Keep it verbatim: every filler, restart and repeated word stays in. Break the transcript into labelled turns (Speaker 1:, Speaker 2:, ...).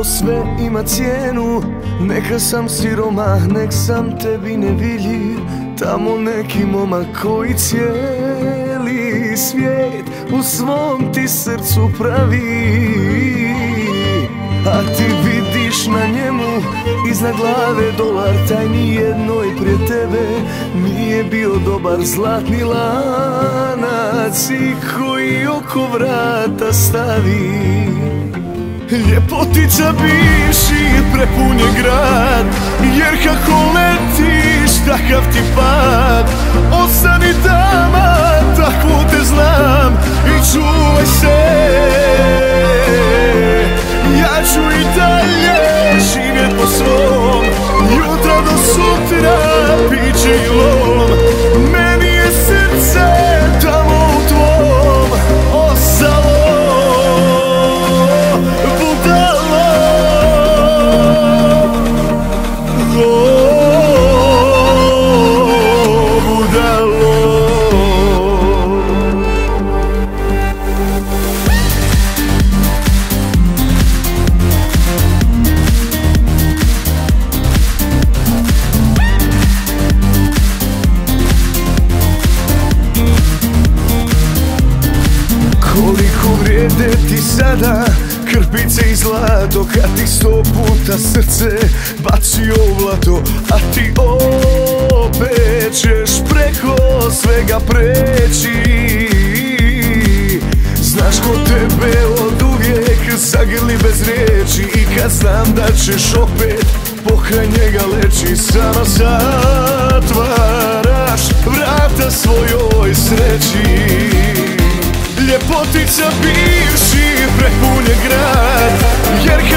Speaker 1: sve ima cijenu. Neka sam siromah, nek sam tebi nevidljiv. Tamo neki momak koji cijeli svijet u svom ti srcu pravi. A ti vidiš na njemu iznad glave dolar, taj nijednoj prije tebe nije bio dobar. Zlatni lanac i koji oko vrata stavi. Ljepotica bivši prepun je grad, jer kako letiš takav ti pad. Ostani dama, takvu te znam i čuvaj se. Ja ću i dalje živjet po svom, jutra do sutra piće i lom. Meni je srce tamo u tvom ostalo budalo. O, budalo. Koliko vrijede ti sada krpice i zlato, kad ti sto puta srce bacio u blato. A ti opet ćeš preko svega preći. Znaš ko tebe od uvijek zagrli bez riječi. I kad znam da ćeš opet pokraj njega leći, samo zatvaraš vrata svojoj sreći. Ljepotica bivši prepun je grad, jer